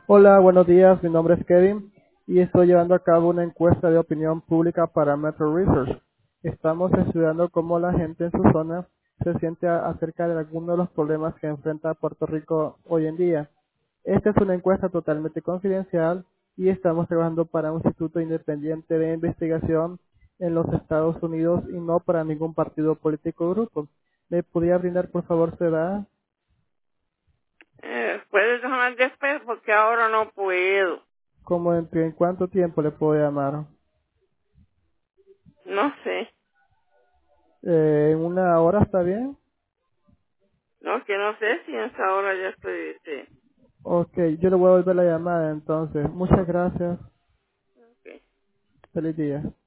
Hola, buenos días. Mi nombre es Kevin y estoy llevando a cabo una encuesta de opinión pública para Metro Research. Estamos estudiando cómo la gente en su zona se siente acerca de algunos de los problemas que enfrenta Puerto Rico hoy en día. Esta es una encuesta totalmente confidencial y estamos trabajando para un instituto independiente de investigación en los Estados Unidos y no para ningún partido político o grupo. ¿Me podría brindar por favor su edad? Puedes llamar después porque ahora no puedo. ¿Cómo en cuánto tiempo le puedo llamar? No sé. ¿En una hora está bien? No, que no sé si en esa hora ya estoy. Ok, yo le voy a volver la llamada entonces. Muchas gracias. Ok. Feliz día.